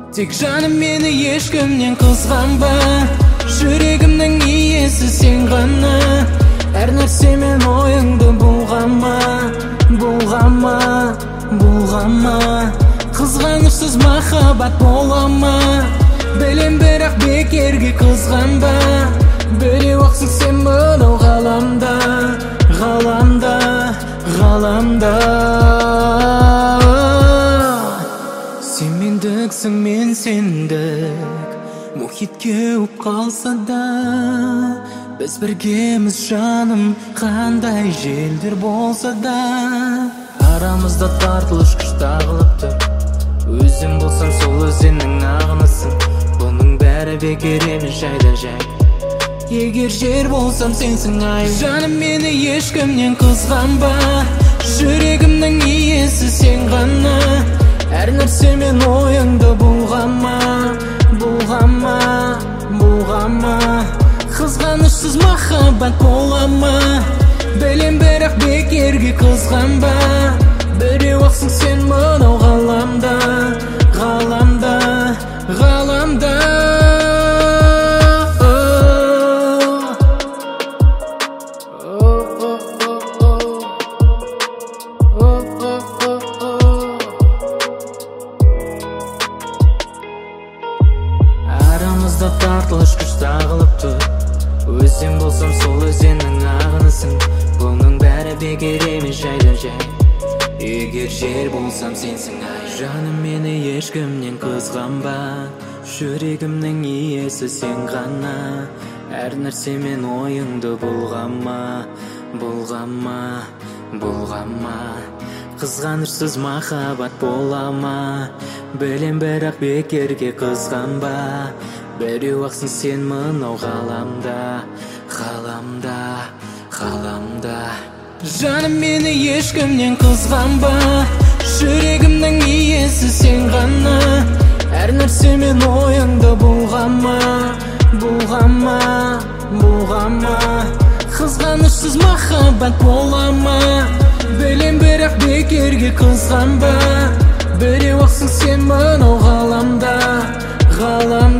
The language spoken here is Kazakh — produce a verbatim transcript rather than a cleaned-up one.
Тек жаным мені ешкімнен қызғанба, жүрегімнің иесі сен ғана. Әр нәрсемен ойыңды бұлғама, бұлғама, бұлғама. Қызғанышсыз махаббат болама. Білем бірақ бекерге қызғанба, біреу ақсың сен мынау ғаламда, ғаламда, ғаламда. Сен мендіксің, мен сендік, мұхитке ұп қалса да. Біз біргеміз жаным, қандай желдер болса да. Арамызда тартылыш күш тағылып тұр, өзің болсам сол өзеннің ағынысың. Бұның бәрі бекер емес, жайда жай. Егер жер болсам сенсің ай. Жаным мені ешкімнен қызғанба, жүрегімнің иесі сен ғана. Әр нәрсемен ойыңды бұлғама, бұлғама, бұлғама. Қызғанышсыз махаббат болама. Білем бірақ бекерге қызғанба, біреу ақсың сен мынау ғаламда, ғаламда, ғаламда. Арамызда тартылыш күш тағылып тұр, өзен болсам сол өзеннің ағынысың. Бұның бәрі бекер емес, жайда жай. Егер жер болсам сенсің ай. Жаным мені ешкімнен қызғанба, жүрегімнің иесі сен ғана. Әр нәрсемен ойыңды бұлғама, бұлғама, бұлғама. Қызғанышсыз махаббат болама. Білем бірақ бекерге қызғанба, біреу ақсың сен мынау ғаламда, ғаламда, ғаламда. Жаным мені ешкімнен қызғанба, жүрегімнің иесі сен ғана. Әр нәрсемен ойыңды бұлғама, бұлғама, бұлғама. Қызғанышсыз махаббат болама. Білем бірақ бекерге қызғанба, біреу ақсың сен мынау ғаламда, ғаламда.